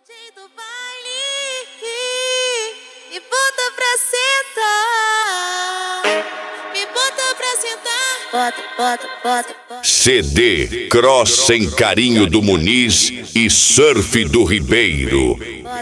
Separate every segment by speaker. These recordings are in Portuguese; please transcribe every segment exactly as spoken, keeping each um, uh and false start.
Speaker 1: J do baile, me bota pra sentar, me bota pra sentar, bota, bota, bota, bota.
Speaker 2: C D Cross sem carinho do Muniz e Surf do Ribeiro.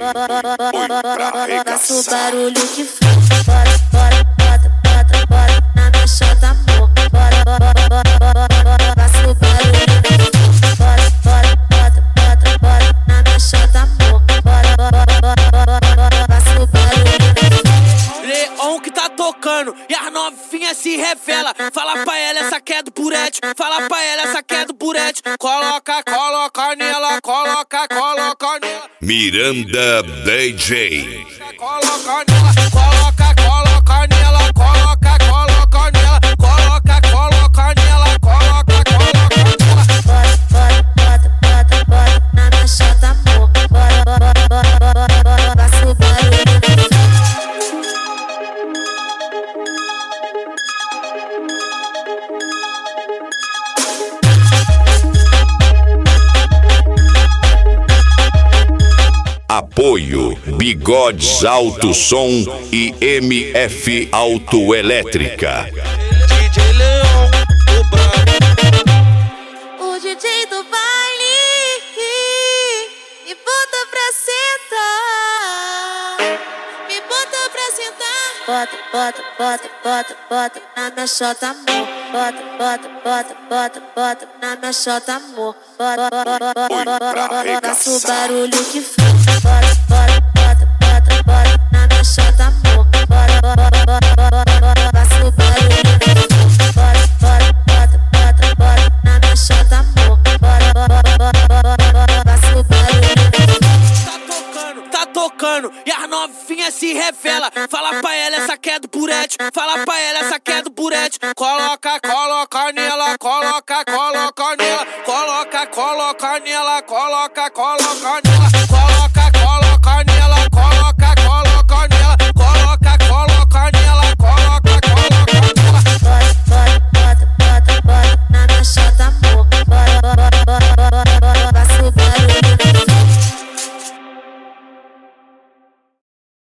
Speaker 1: Faça o barulho que faz. Bora, bora, bota, bota, bora na minha chota, amor. Bora, bora, bora, bora, faça o barulho que faz. Bora, bora, bota, bota, bora na minha chota, amor. Bora, bora, bora, bora, faça o barulho que faz.
Speaker 3: Leão que tá tocando e as novinhas se revela. Fala pra ela, essa que é do burete. Fala pra ela, essa que é do burete. Coloca, coloca nela, coloca, coloca nela.
Speaker 2: Miranda D J.
Speaker 3: Coloca nela, coloca, coloca nela, coloca, coloca nela, coloca, coloca nela, coloca, coloca nela.
Speaker 1: Bora, bora, bota, bota, bora na minha chota, amor. Bora, bora, bora, bora, bora, faça o barulho que faz.
Speaker 2: Apoio Bigodes Alto Som e M F Autoelétrica.
Speaker 4: D J Leão, o brabo.
Speaker 1: O D J do baile me bota pra sentar, me bota pra sentar. Bota, bota, bota, bota, bota na minha chota, amor. Bota, bota, bota, bota, bota na minha chota, amor. Bora, bora, bora, bora, bora, faça o barulho que faz. Bora, bora, bota, bota, bora na minha chota, amor. Bora, bora, bora, bora, faça o barulho que faz. Bora, bora, bota, bota, bora na minha chota, amor. Bora, bora, bora, bora, faça o barulho que faz.
Speaker 3: Tá tocando, tá tocando e as novinhas se revela. Fala pra ela, essa que é do burete. Fala pra ela, essa que é do burete. Coloca, coloca nela, coloca, coloca nela, coloca, coloca nela, coloca, coloca nela, coloca.